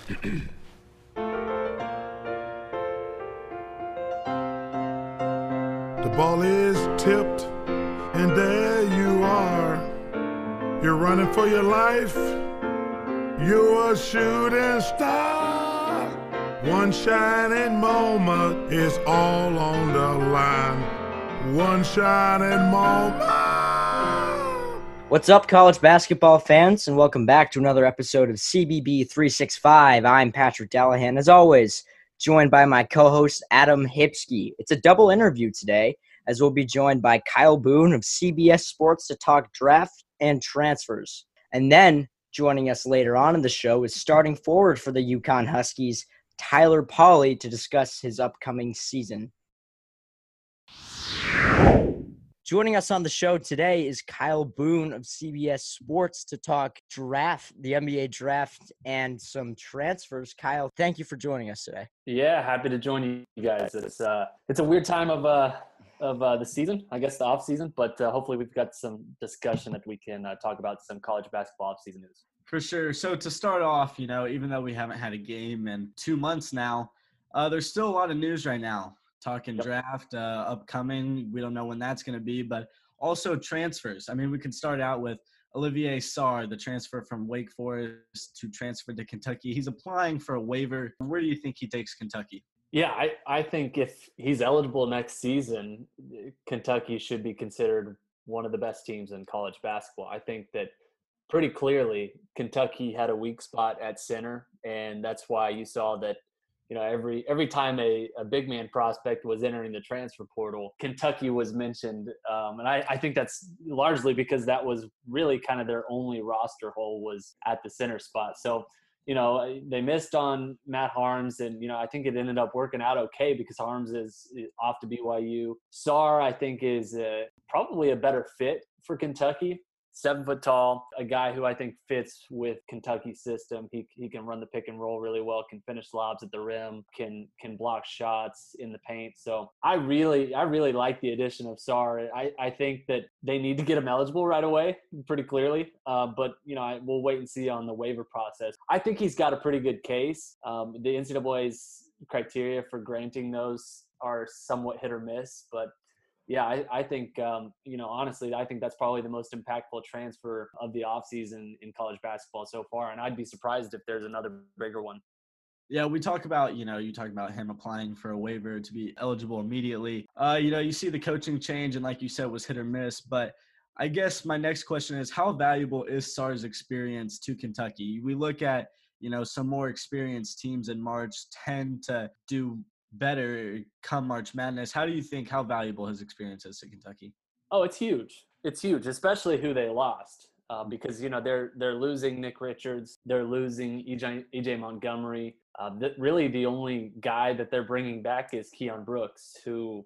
The ball is tipped, and there you are. You're running for your life. You're a shooting star. One shining moment is all on the line. One shining moment. What's up, college basketball fans, and welcome back to another episode of CBB 365. I'm Patrick Dallahan, as always, joined by my co-host Adam Hipsky. It's a double interview today, as we'll be joined by Kyle Boone of CBS Sports to talk draft and transfers. And then joining us later on in the show is starting forward for the UConn Huskies, Tyler Pauley, to discuss his upcoming season. Joining us on the show today is Kyle Boone of CBS Sports to talk draft, the NBA draft, and some transfers. Kyle, thank you for joining us today. Yeah, happy to join you guys. It's a weird time of the season, I guess the off season, but hopefully we've got some discussion that we can talk about some college basketball off season news. For sure. So to start off, even though we haven't had a game in 2 months now, there's still a lot of news right now. Talking draft, upcoming. We don't know when that's going to be, but also transfers. I mean, we can start out with Olivier Sarr, the transfer from Wake Forest to transfer to Kentucky. He's applying for a waiver. Where do you think he takes Kentucky? Yeah, I think if he's eligible next season, Kentucky should be considered one of the best teams in college basketball. I think that pretty clearly Kentucky had a weak spot at center, and that's why you saw that every time a big man prospect was entering the transfer portal, Kentucky was mentioned. And I think that's largely because that was really kind of their only roster hole was at the center spot. So, they missed on Matt Haarms, and, I think it ended up working out okay because Haarms is off to BYU. Sarr, I think, is probably a better fit for Kentucky. 7 foot tall, a guy who I think fits with Kentucky's system. He can run the pick and roll really well, can finish lobs at the rim, can block shots in the paint. So I really like the addition of Sarr. I think that they need to get him eligible right away, pretty clearly. But we'll wait and see on the waiver process. I think he's got a pretty good case. The NCAA's criteria for granting those are somewhat hit or miss, but yeah, I think, honestly, I think that's probably the most impactful transfer of the offseason in college basketball so far. And I'd be surprised if there's another bigger one. Yeah, we talk about, you talk about him applying for a waiver to be eligible immediately. You see the coaching change, and like you said, was hit or miss. But I guess my next question is, how valuable is Sarr's experience to Kentucky? We look at, some more experienced teams in March tend to do better come March Madness. How valuable his experience is to Kentucky? Oh, it's huge. It's huge, especially who they lost. Because they're losing Nick Richards, they're losing EJ Montgomery. Really, the only guy that they're bringing back is Keon Brooks, who,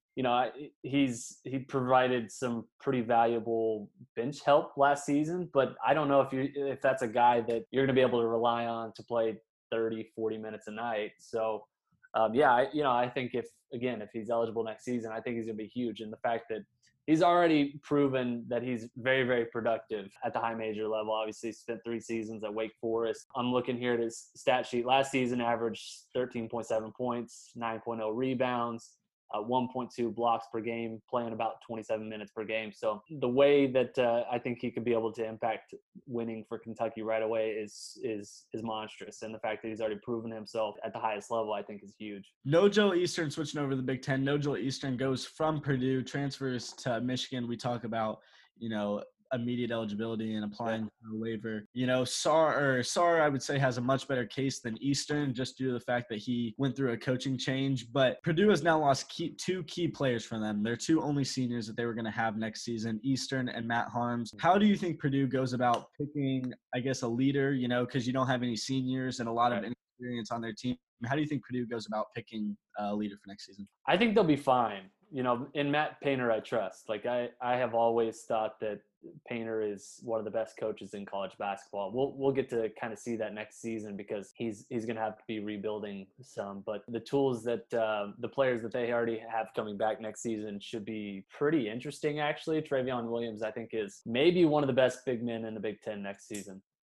he provided some pretty valuable bench help last season. But I don't know if that's a guy that you're going to be able to rely on to play 30, 40 minutes a night. So. I think if he's eligible next season, I think he's going to be huge. And the fact that he's already proven that he's very, very productive at the high major level. Obviously, spent 3 seasons at Wake Forest. I'm looking here at his stat sheet. Last season, averaged 13.7 points, 9.0 rebounds, 1.2 blocks per game, playing about 27 minutes per game. So the way that I think he could be able to impact winning for Kentucky right away is monstrous. And the fact that he's already proven himself at the highest level, I think, is huge. Nojel Eastern, switching over to the Big Ten, Nojel Eastern goes from Purdue, transfers to Michigan. We talk about, immediate eligibility and applying for a waiver. Sarr, I would say, has a much better case than Eastern just due to the fact that he went through a coaching change. But Purdue has now lost 2 key players from them. They're 2 only seniors that they were going to have next season, Eastern and Matt Haarms. How do you think Purdue goes about picking, I guess, a leader, because you don't have any seniors and a lot of inexperience on their team? How do you think Purdue goes about picking a leader for next season? I think they'll be fine. In Matt Painter, I trust. I have always thought that Painter is one of the best coaches in college basketball. We'll get to kind of see that next season because he's going to have to be rebuilding some. But the tools that the players that they already have coming back next season should be pretty interesting, actually. Travion Williams, I think, is maybe one of the best big men in the Big Ten next season.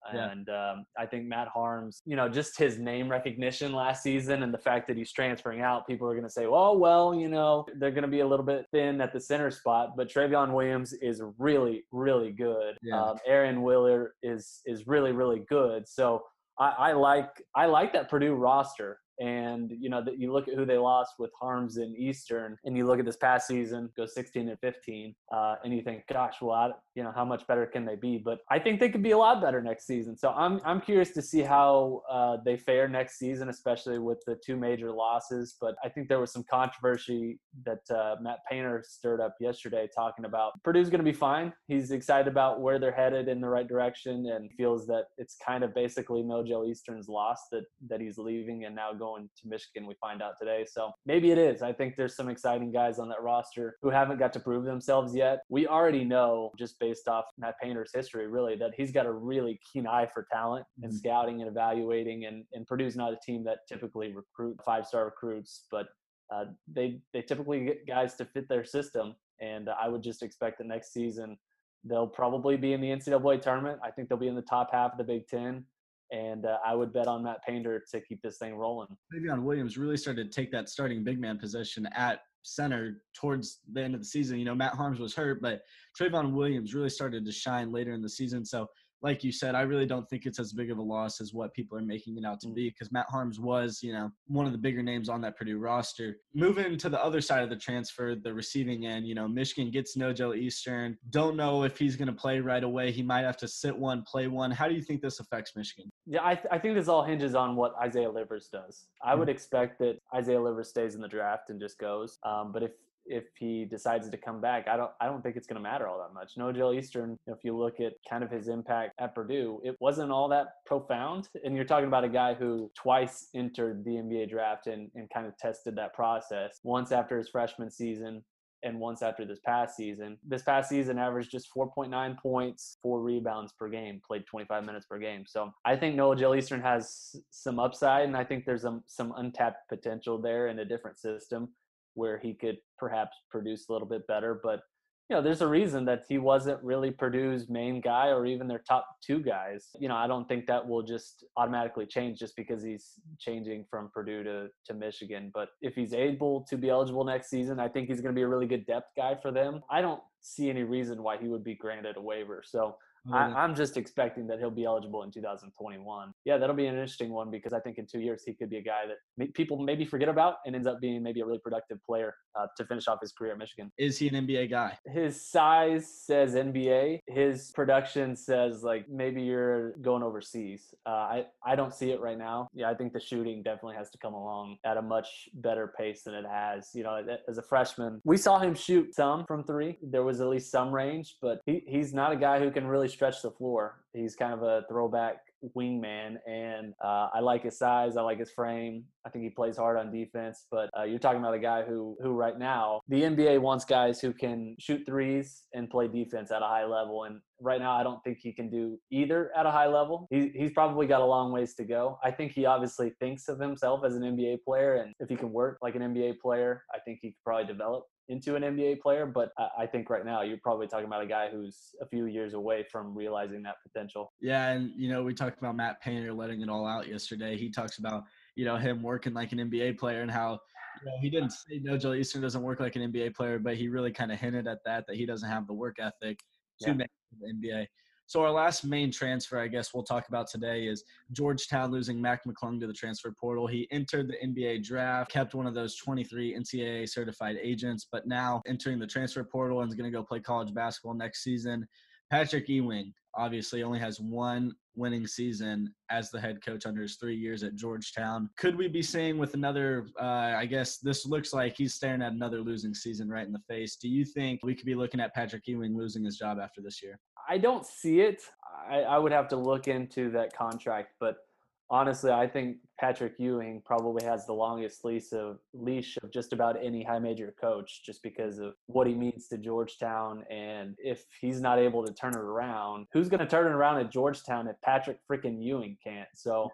Yeah. And I think Matt Harms, just his name recognition last season and the fact that he's transferring out, people are going to say, well, they're going to be a little bit thin at the center spot. But Travion Williams is really, really good. Yeah. Aaron Willer is really, really good. So I like that Purdue roster. And, that you look at who they lost with Harms in Eastern, and you look at this past season, go 16-15, and you think, gosh, well, how much better can they be? But I think they could be a lot better next season. So I'm curious to see how they fare next season, especially with the two major losses. But I think there was some controversy that Matt Painter stirred up yesterday talking about Purdue's going to be fine. He's excited about where they're headed in the right direction and feels that it's kind of basically Mojo Eastern's loss that he's leaving and now going to Michigan, we find out today. So maybe it is. I think there's some exciting guys on that roster who haven't got to prove themselves yet. We already know, just based off Matt Painter's history, really, that he's got a really keen eye for talent and scouting and evaluating. And Purdue's not a team that typically recruit five-star recruits, but they typically get guys to fit their system. And I would just expect that next season they'll probably be in the NCAA tournament. I think they'll be in the top half of the Big Ten. And I would bet on Matt Painter to keep this thing rolling. Travion Williams really started to take that starting big man position at center towards the end of the season. Matt Harms was hurt, but Travion Williams really started to shine later in the season. So, like you said, I really don't think it's as big of a loss as what people are making it out to be, because Matt Harms was, one of the bigger names on that Purdue roster. Moving to the other side of the transfer, the receiving end, Michigan gets Nojo Eastern. Don't know if he's going to play right away. He might have to sit one, play one. How do you think this affects Michigan? Yeah, I think this all hinges on what Isaiah Livers does. I would expect that Isaiah Livers stays in the draft and just goes. But if he decides to come back, I don't think it's going to matter all that much. Nojo Eastern, if you look at kind of his impact at Purdue, it wasn't all that profound. And you're talking about a guy who twice entered the NBA draft and kind of tested that process. Once after his freshman season and once after this past season. This past season averaged just 4.9 points, 4 rebounds per game, played 25 minutes per game. So I think Noah Eastern has some upside, and I think there's some untapped potential there in a different system where he could perhaps produce a little bit better. But there's a reason that he wasn't really Purdue's main guy or even their top 2 guys. I don't think that will just automatically change just because he's changing from Purdue to Michigan. But if he's able to be eligible next season, I think he's going to be a really good depth guy for them. I don't see any reason why he would be granted a waiver. So I'm just expecting that he'll be eligible in 2021. Yeah, that'll be an interesting one because I think in 2 years he could be a guy that people maybe forget about and ends up being maybe a really productive player to finish off his career at Michigan. Is he an NBA guy? His size says NBA. His production says like maybe you're going overseas. I don't see it right now. Yeah, I think the shooting definitely has to come along at a much better pace than it has. As a freshman, we saw him shoot some from 3. There was at least some range, but he's not a guy who can really stretch the floor. He's kind of a throwback wingman, and I like his size. I like his frame. I think he plays hard on defense, but you're talking about a guy who right now the NBA wants guys who can shoot threes and play defense at a high level. And right now, I don't think he can do either at a high level. He's probably got a long ways to go. I think he obviously thinks of himself as an NBA player, and if he can work like an NBA player, I think he could probably develop into an NBA player. But I think right now you're probably talking about a guy who's a few years away from realizing that potential. Yeah, and we talked about Matt Painter letting it all out yesterday. He talks about him working like an NBA player and how he didn't say Nojo Eastern doesn't work like an NBA player, but he really kind of hinted at that he doesn't have the work ethic to make the NBA. So our last main transfer, I guess we'll talk about today, is Georgetown losing Mac McClung to the transfer portal. He entered the NBA draft, kept one of those 23 NCAA certified agents, but now entering the transfer portal and is going to go play college basketball next season. Patrick Ewing obviously only has one winning season as the head coach under his 3 years at Georgetown. Could we be seeing with another, I guess this looks like he's staring at another losing season right in the face. Do you think we could be looking at Patrick Ewing losing his job after this year? I don't see it. I would have to look into that contract, but honestly, I think Patrick Ewing probably has the longest leash of just about any high major coach just because of what he means to Georgetown. And if he's not able to turn it around, who's going to turn it around at Georgetown if Patrick freaking Ewing can't? So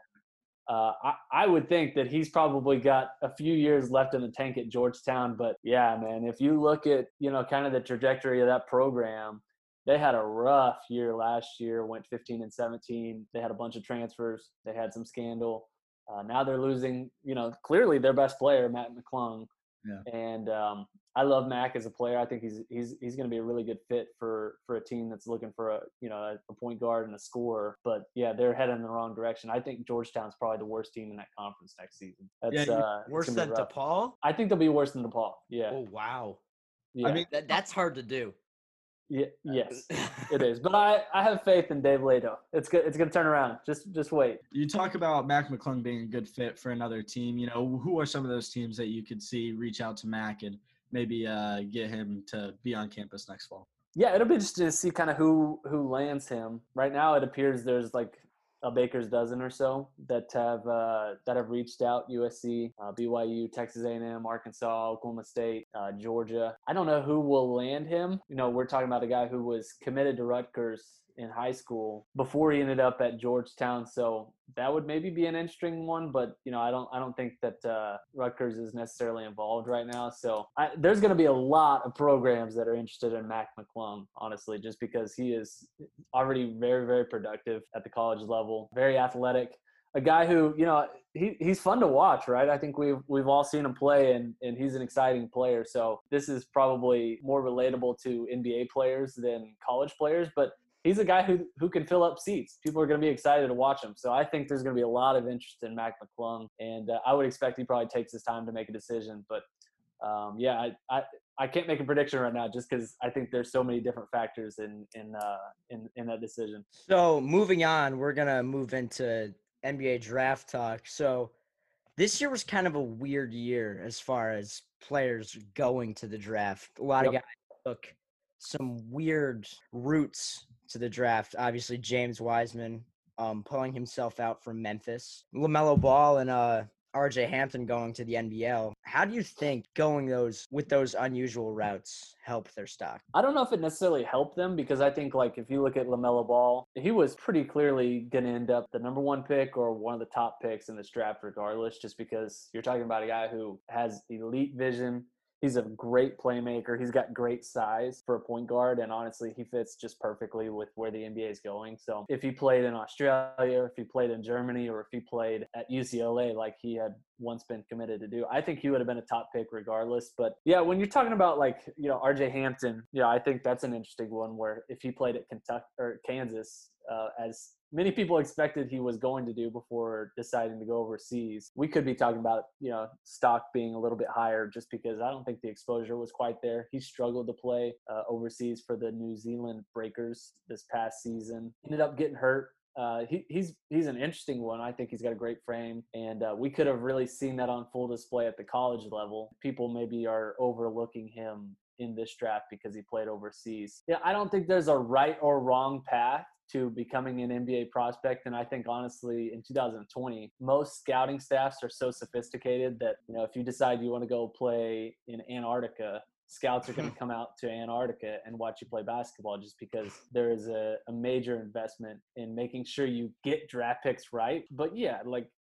I would think that he's probably got a few years left in the tank at Georgetown. But yeah, man, if you look at, kind of the trajectory of that program, They had a rough year last year, went 15-17. They had a bunch of transfers. They had some scandal. Now they're losing, clearly their best player, Matt McClung. Yeah. And I love Mac as a player. I think he's going to be a really good fit for a team that's looking for a point guard and a scorer. But yeah, they're heading in the wrong direction. I think Georgetown's probably the worst team in that conference next season. Worse than DePaul? I think they'll be worse than DePaul. Yeah. Oh wow. Yeah. I mean, that's hard to do. Yeah, yes, it is. But I have faith in Dave Leto. It's good. It's going to turn around. Just wait. You talk about Mac McClung being a good fit for another team. Who are some of those teams that you could see reach out to Mac and maybe get him to be on campus next fall? Yeah, it'll be interesting to see kind of who lands him. Right now, it appears there's like a baker's dozen or so that have reached out: USC, BYU, Texas A&M, Arkansas, Oklahoma State, Georgia. I don't know who will land him. We're talking about a guy who was committed to Rutgers in high school before he ended up at Georgetown. So that would maybe be an interesting one, but I don't think that Rutgers is necessarily involved right now. So there's going to be a lot of programs that are interested in Mac McClung, honestly, just because he is already very, very productive at the college level, very athletic. A guy who, he's fun to watch, right? I think we've all seen him play, and he's an exciting player. So this is probably more relatable to NBA players than college players, but he's a guy who can fill up seats. People are going to be excited to watch him. So I think there's going to be a lot of interest in Mac McClung, and I would expect he probably takes his time to make a decision. But I can't make a prediction right now just because I think there's so many different factors in that decision. So moving on, we're gonna move into NBA draft talk. So this year was kind of a weird year as far as players going to the draft. A lot of guys took some weird routes to the draft. Obviously, James Wiseman pulling himself out from Memphis, LaMelo Ball and RJ Hampton going to the NBL. How do you think going with those unusual routes help their stock? I don't know if it necessarily helped them, because I think if you look at LaMelo Ball, he was pretty clearly going to end up the number one pick or one of the top picks in this draft regardless, just because you're talking about a guy who has elite vision. He's a great playmaker. He's got great size for a point guard, and honestly, he fits just perfectly with where the NBA is going. So if he played in Australia, or if he played in Germany, or if he played at UCLA like he had once been committed to do, I think he would have been a top pick regardless. But yeah, when you're talking about RJ Hampton, I think that's an interesting one, where if he played at Kentucky or Kansas, as many people expected he was going to do before deciding to go overseas, we could be talking about, stock being a little bit higher, just because I don't think the exposure was quite there. He struggled to play overseas for the New Zealand Breakers this past season. Ended up getting hurt. He's an interesting one. I think he's got a great frame, and we could have really seen that on full display at the college level. People maybe are overlooking him in this draft because he played overseas. Yeah, I don't think there's a right or wrong path to becoming an NBA prospect. And I think, honestly, in 2020, most scouting staffs are so sophisticated that, if you decide you want to go play in Antarctica, scouts are going to come out to Antarctica and watch you play basketball, just because there is a major investment in making sure you get draft picks right. But yeah,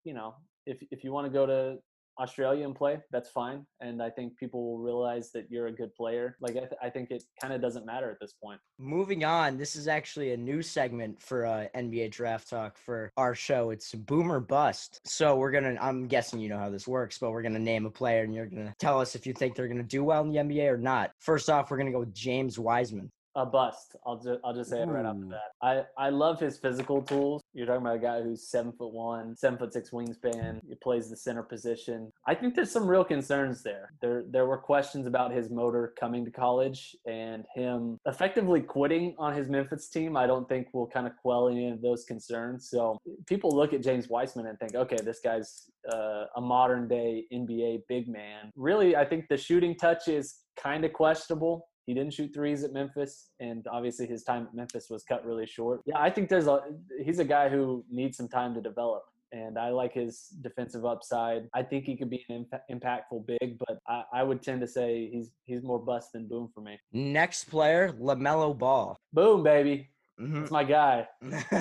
if you want to go to Australia and play, that's fine. And I think people will realize that you're a good player. I think it kind of doesn't matter at this point. Moving on, this is actually a new segment for NBA Draft Talk for our show. It's Boom or Bust. So I'm guessing you know how this works, but we're going to name a player and you're going to tell us if you think they're going to do well in the NBA or not. First off, we're going to go with James Wiseman. A bust. I'll just say it right off the bat. I love his physical tools. You're talking about a guy who's 7'1", 7'6" wingspan. He plays the center position. I think there's some real concerns there. There were questions about his motor coming to college, and him effectively quitting on his Memphis team, I don't think will kind of quell any of those concerns. So people look at James Wiseman and think, okay, this guy's a modern day NBA big man. Really, I think the shooting touch is kind of questionable. He didn't shoot threes at Memphis, and obviously his time at Memphis was cut really short. Yeah, I think he's a guy who needs some time to develop, and I like his defensive upside. I think he could be an impactful big, but I would tend to say he's more bust than boom for me. Next player, LaMelo Ball. Boom, baby. Mm-hmm. That's my guy.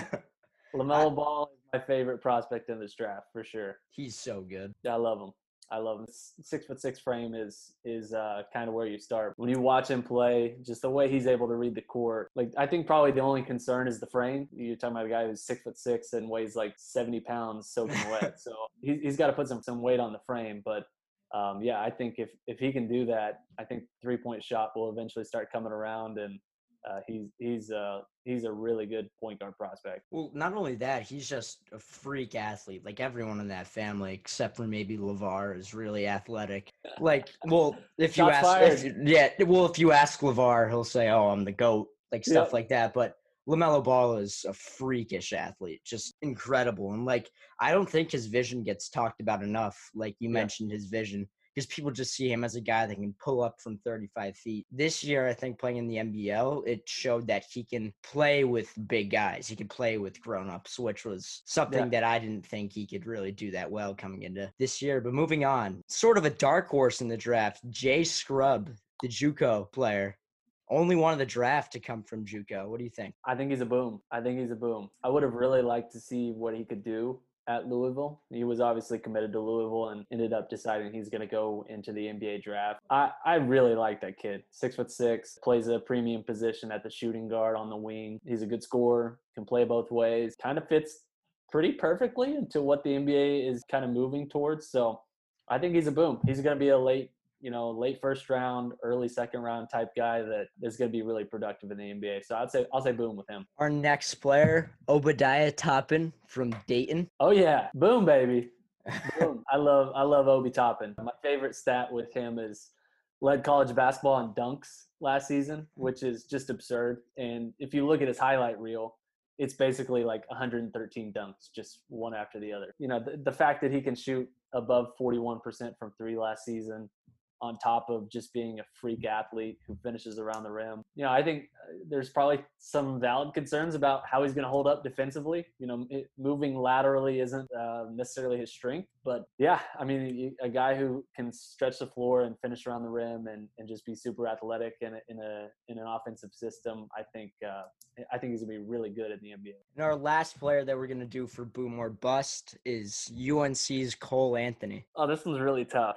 LaMelo Ball is my favorite prospect in this draft, for sure. He's so good. Yeah, I love him. I love him. 6'6" frame is kind of where you start. When you watch him play, just the way he's able to read the court. Like, I think probably the only concern is the frame. You're talking about a guy who's 6'6" and weighs like 70 pounds soaking wet. So he's got to put some weight on the frame. But yeah, I think if he can do that, I think 3-point shot will eventually start coming around, and he's a really good point guard prospect. Well, not only that, he's just a freak athlete. Like everyone in that family, except for maybe LeVar, is really athletic. Like, well, if you Shots ask, fired. if you ask LeVar, he'll say, "Oh, I'm the GOAT," like stuff Yep. like that. But LaMelo Ball is a freakish athlete, just incredible. And like, I don't think his vision gets talked about enough. Like you mentioned his vision, because people just see him as a guy that can pull up from 35 feet. This year, I think playing in the NBL, it showed that he can play with big guys. He can play with grown-ups, which was something that I didn't think he could really do that well coming into this year. But moving on, sort of a dark horse in the draft, Jay Scrubb, the JUCO player. Only one of the draft to come from JUCO. What do you think? I think he's a boom. I would have really liked to see what he could do at Louisville. He was obviously committed to Louisville and ended up deciding he's going to go into the NBA draft. I really like that kid. 6'6", plays a premium position at the shooting guard on the wing. He's a good scorer, can play both ways, kind of fits pretty perfectly into what the NBA is kind of moving towards. So I think he's a boom. He's going to be a late first round, early second round type guy that is going to be really productive in the NBA. So I'll say boom with him. Our next player, Obadiah Toppin from Dayton. Oh yeah, boom baby, boom. I love Obi Toppin. My favorite stat with him is led college basketball in dunks last season, which is just absurd. And if you look at his highlight reel, it's basically like 113 dunks, just one after the other. You know, the fact that he can shoot above 41% from three last season, on top of just being a freak athlete who finishes around the rim. You know, I think there's probably some valid concerns about how he's going to hold up defensively. You know, moving laterally isn't necessarily his strength, but yeah, I mean, a guy who can stretch the floor and finish around the rim and just be super athletic in an offensive system, I think he's going to be really good in the NBA. And our last player that we're going to do for boom or bust is UNC's Cole Anthony. Oh, this one's really tough.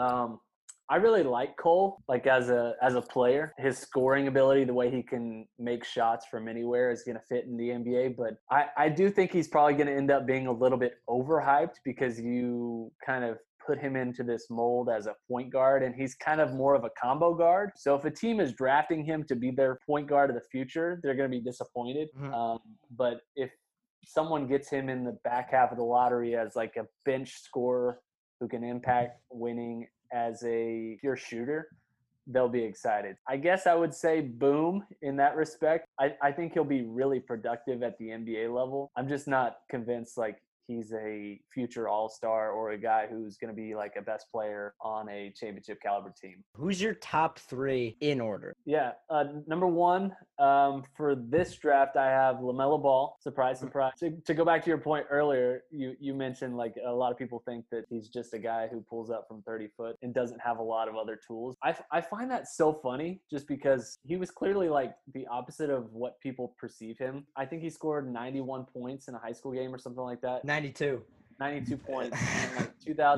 I really like Cole, like as a player. His scoring ability, the way he can make shots from anywhere is going to fit in the NBA. But I do think he's probably going to end up being a little bit overhyped because you kind of put him into this mold as a point guard, and he's kind of more of a combo guard. So if a team is drafting him to be their point guard of the future, they're going to be disappointed. Mm-hmm. But if someone gets him in the back half of the lottery as like a bench scorer who can impact winning as a pure shooter, they'll be excited. I guess I would say boom in that respect. I think he'll be really productive at the NBA level. I'm just not convinced like he's a future all-star or a guy who's going to be like a best player on a championship caliber team. Who's your top three in order? Yeah. Number one, for this draft, I have LaMelo Ball. Surprise, surprise. To go back to your point earlier, you mentioned like a lot of people think that he's just a guy who pulls up from 30 foot and doesn't have a lot of other tools. I find that so funny just because he was clearly like the opposite of what people perceive him. I think he scored 91 points in a high school game or something like that. 92 points in like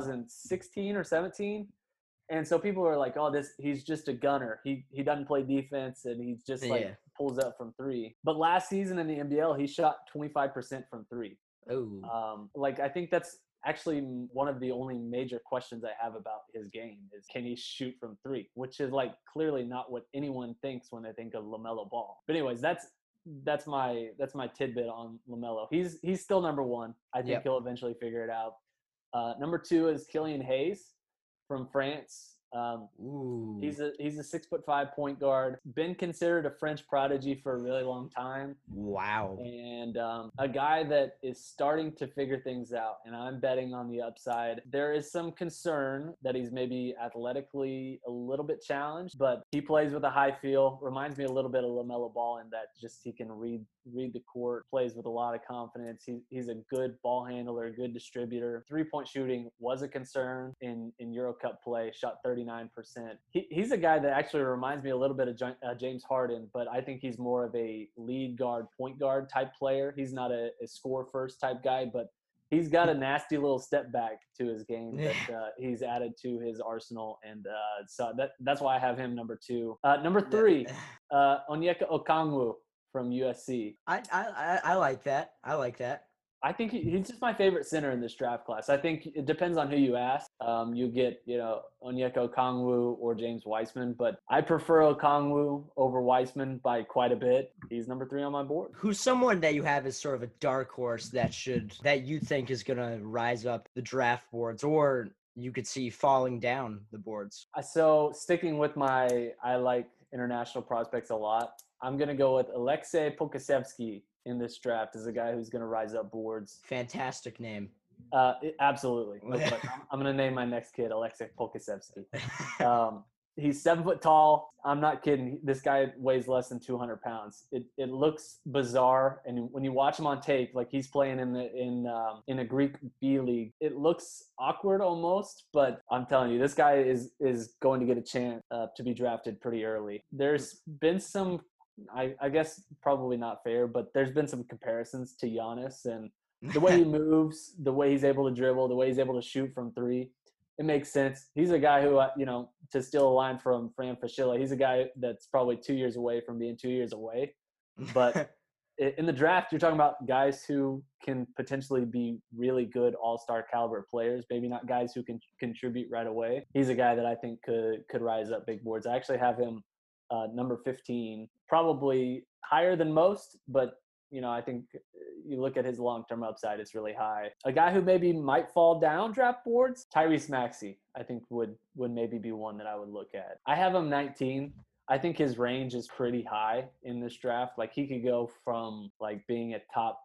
2016 or 17. And so people are like, oh, he's just a gunner. He doesn't play defense and he's just like pulls up from three. But last season in the NBL, he shot 25% from three. Oh. Like I think that's actually one of the only major questions I have about his game is can he shoot from three, which is like clearly not what anyone thinks when they think of LaMelo Ball. But anyways, that's my tidbit on LaMelo. He's still number one. I think he'll eventually figure it out. Number two is Killian Hayes from France. He's a 6'5" point guard. Been considered a French prodigy for a really long time. Wow. And a guy that is starting to figure things out. And I'm betting on the upside. There is some concern that he's maybe athletically a little bit challenged, but he plays with a high feel. Reminds me a little bit of LaMelo Ball in that just he can read the court, plays with a lot of confidence. He's a good ball handler, a good distributor. 3-point shooting was a concern in Euro Cup play, shot 39%. He's a guy that actually reminds me a little bit of James Harden, but I think he's more of a lead guard, point guard type player. He's not a score first type guy, but he's got a nasty little step back to his game that he's added to his arsenal, and so that's why I have him number 2. Number 3, Onyeka Okongwu from USC. I like that. I like that. I think he's just my favorite center in this draft class. I think it depends on who you ask. You get, Onyeka Okongwu or James Wiseman, but I prefer Okongwu over Wiseman by quite a bit. He's number 3 on my board. Who's someone that you have as sort of a dark horse that you think is going to rise up the draft boards, or you could see falling down the boards? So sticking with I like international prospects a lot. I'm going to go with Aleksej Pokusevski in this draft as a guy who's going to rise up boards. Fantastic name. Absolutely. I'm going to name my next kid Aleksej Pokusevski. He's 7 foot tall. I'm not kidding. This guy weighs less than 200 pounds. It looks bizarre, and when you watch him on tape, like he's playing in a Greek B league, it looks awkward almost. But I'm telling you, this guy is going to get a chance to be drafted pretty early. There's been some, I guess probably not fair, but there's been some comparisons to Giannis and the way he moves, the way he's able to dribble, the way he's able to shoot from 3. It makes sense. He's a guy who, to steal a line from Fran Fraschilla, he's a guy that's probably 2 years away from being 2 years away. But in the draft, you're talking about guys who can potentially be really good all-star caliber players, maybe not guys who can contribute right away. He's a guy that I think could rise up big boards. I actually have him number 15, probably higher than most, but I think you look at his long-term upside, it's really high. A guy who maybe might fall down draft boards, Tyrese Maxey, I think would maybe be one that I would look at. I have him 19. I think his range is pretty high in this draft. Like he could go from like being a top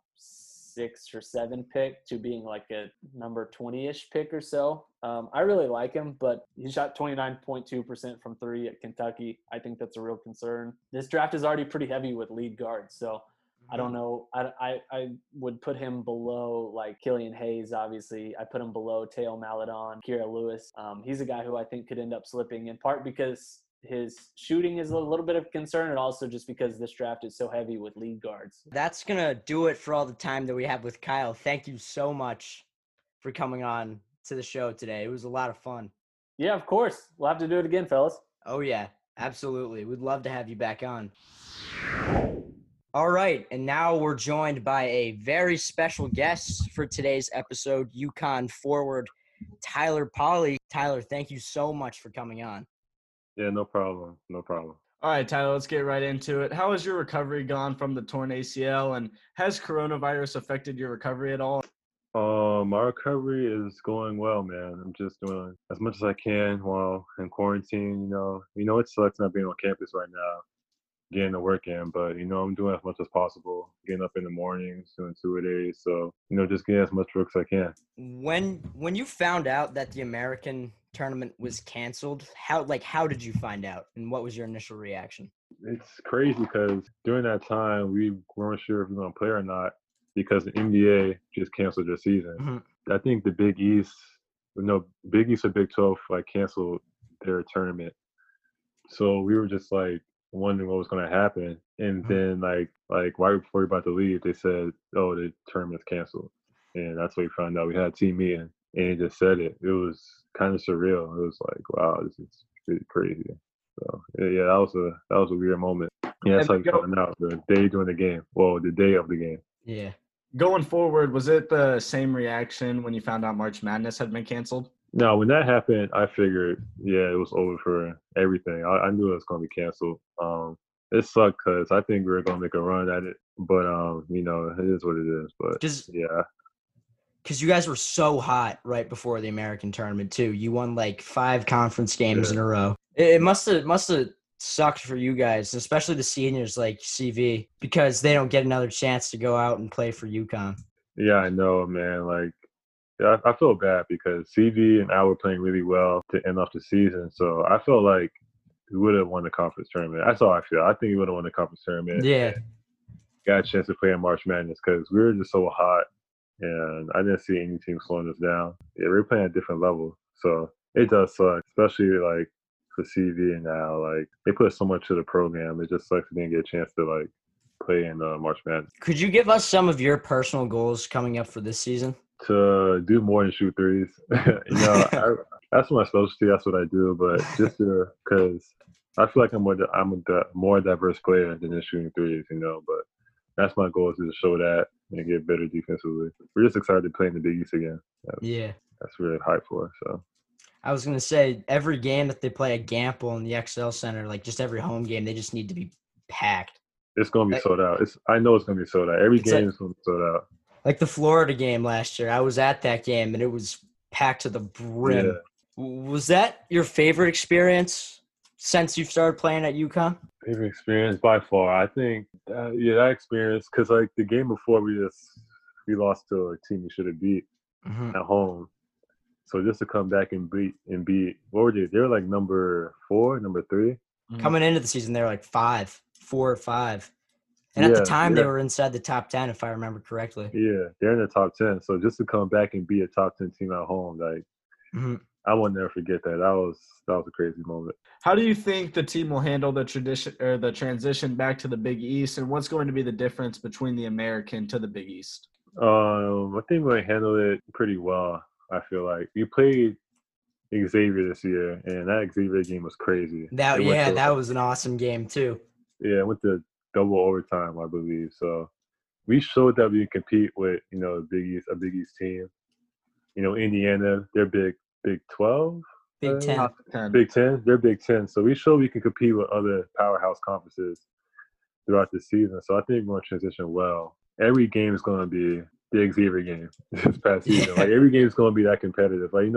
6 or 7 pick to being like a number 20-ish pick or so. I really like him, but he shot 29.2% from 3 at Kentucky. I think that's a real concern. This draft is already pretty heavy with lead guards, so I don't know. I would put him below like Killian Hayes, obviously. I put him below Teo Maledon, Kira Lewis. He's a guy who I think could end up slipping, in part because his shooting is a little bit of concern, and also just because this draft is so heavy with lead guards. That's going to do it for all the time that we have with Kyle. Thank you so much for coming on to the show today. It was a lot of fun. Yeah, of course. We'll have to do it again, fellas. Oh, yeah. Absolutely. We'd love to have you back on. All right, and now we're joined by a very special guest for today's episode, UConn forward Tyler Polley. Tyler, thank you so much for coming on. Yeah, no problem. No problem. All right, Tyler, let's get right into it. How has your recovery gone from the torn ACL, and has coronavirus affected your recovery at all? My recovery is going well, man. I'm just doing as much as I can while in quarantine. It sucks not being on campus right now, getting the work in, but I'm doing as much as possible, getting up in the mornings, doing 2-a-days, so just getting as much work as I can. When you found out that the American tournament was canceled, how did you find out, and what was your initial reaction? It's crazy because during that time we weren't sure if we were going to play or not because the NBA just canceled their season. Mm-hmm. I think the Big East or Big 12 canceled their tournament, so we were just wondering what was going to happen, and then right before we were about to leave, they said, "Oh, the tournament's canceled," and that's what we found out. We had a team meeting, and it just said it. It was kind of surreal. It was like, wow, this is pretty crazy. So yeah, that was a weird moment. Yeah, that's how we found out the day during the game. Well, the day of the game. Yeah. Going forward, was it the same reaction when you found out March Madness had been canceled? No, when that happened, I figured, it was over for everything. I knew it was going to be canceled. It sucked because I think we were going to make a run at it. But, it is what it is. But, yeah. Because you guys were so hot right before the American tournament, too. You won, 5 conference games in a row. It must have sucked for you guys, especially the seniors like CV, because they don't get another chance to go out and play for UConn. Yeah, I know, man. I feel bad because CV and I were playing really well to end off the season. So I felt like we would have won the conference tournament. That's how I feel. I think we would have won the conference tournament. Yeah. Got a chance to play in March Madness because we were just so hot, and I didn't see any team slowing us down. Yeah, we were playing at a different level. So it does suck, especially for CV and now. They put so much to the program. It just sucks we didn't get a chance to play in March Madness. Could you give us some of your personal goals coming up for this season? To do more than shoot threes. That's my specialty. That's what I do. But just because I feel like I'm a more diverse player than just shooting threes. But that's my goal, is to show that and get better defensively. We're just excited to play in the Big East again. That's really hype for us. So. I was going to say, every game that they play at Gamble in the XL Center, like just every home game, they just need to be packed. It's going to be sold out. I know it's going to be sold out. Every game is going to be sold out. Like the Florida game last year, I was at that game, and it was packed to the brim. Yeah. Was that your favorite experience since you started playing at UConn? Favorite experience by far. I think, that experience, because like the game before, we lost to a team we should have beat at home. So just to come back and beat, what were they? They were like number 4, number 3. Coming into the season, they were like 4 or 5. And at the time, they were inside the top 10, if I remember correctly. Yeah, they're in the top 10. So just to come back and be a top 10 team at home, like I will never forget that. That was a crazy moment. How do you think the team will handle the transition back to the Big East, and what's going to be the difference between the American to the Big East? I think we handled it pretty well. I feel like we played Xavier this year, and that Xavier game was crazy. That was an awesome game too. Yeah, it went to double overtime, I believe. So we showed that we can compete with a Big East team. Indiana, they're Big 12, Big 10, Big 10. They're Big 10. So we show we can compete with other powerhouse conferences throughout the season. So I think we're going to transition well. Every game is going to be the Xavier game this past season. Like every game is going to be that competitive. Like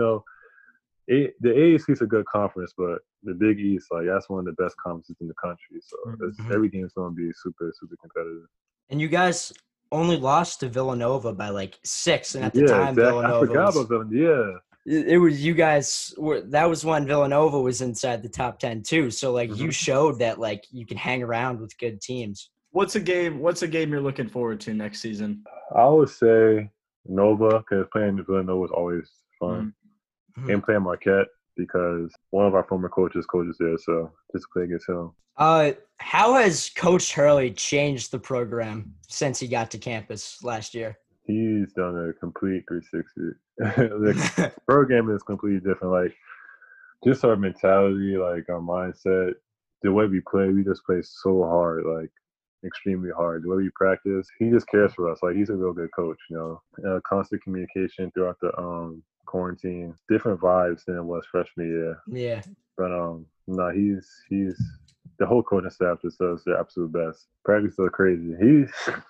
the AAC is a good conference, but the Big East, like that's one of the best conferences in the country. So every game is going to be super, super competitive. And you guys only lost to Villanova by like 6, and at the time, Villanova. I forgot about them. Yeah. It was you guys that was when Villanova was inside the top 10 too. So like you showed that like you can hang around with good teams. What's a game you're looking forward to next season? I would say Nova, because playing Villanova is always fun. And playing Marquette, because one of our former coaches there, so just play against him. How has Coach Hurley changed the program since he got to campus last year? He's done a complete 360. The program is completely different. Like, just our mentality, like our mindset, the way we play, we just play so hard, like extremely hard. The way we practice, he just cares for us. Like, he's a real good coach, constant communication throughout the quarantine, different vibes than it was freshman year. Yeah. But no, he's the whole coaching staff just does their absolute best. Practice is crazy.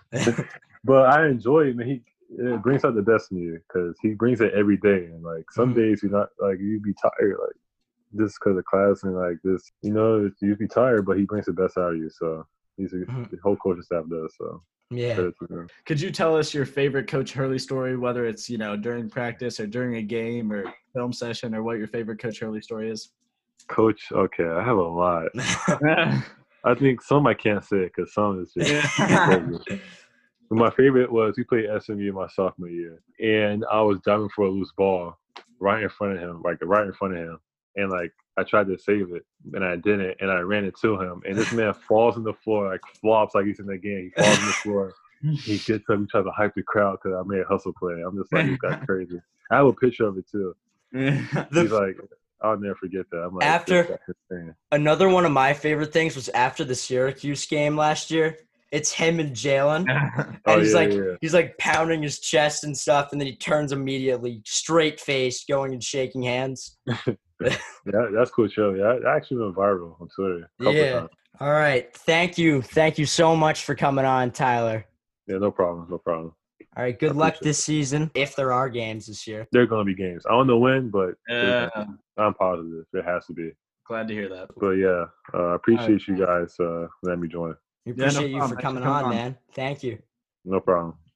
But I enjoy it, man. It brings out the best in you, because he brings it every day. And like some days you're not, like, you'd be tired, like just because of class and like this, you'd be tired, but he brings the best out of you. So the whole coaching staff does. So yeah. Could you tell us your favorite Coach Hurley story, whether it's during practice or during a game or film session, or what your favorite Coach Hurley story is? Coach, okay, I have a lot. I think some I can't say because some is just crazy. My favorite was we played SMU my sophomore year, and I was diving for a loose ball right in front of him, and like I tried to save it, and I didn't, and I ran into him, and this man falls on the floor, like flops like he's in the game. He falls on the floor. He gets up, he tries to hype the crowd because I made a hustle play. I'm just like, this guy's crazy. I have a picture of it too. He's like, I'll never forget that. I'm like, another one of my favorite things was after the Syracuse game last year. It's him and Jalen, and he's like pounding his chest and stuff, and then he turns immediately, straight faced, going and shaking hands. Yeah, that's cool, Joe. Yeah, I actually went viral on Twitter. Yeah. All right. Thank you so much for coming on, Tyler. Yeah, no problem. All right. Good luck this season, if there are games this year. There are going to be games. I don't know when, but I'm positive. There has to be. Glad to hear that. But yeah, appreciate you guys letting me join. We appreciate you for coming on, man. Thank you. No problem.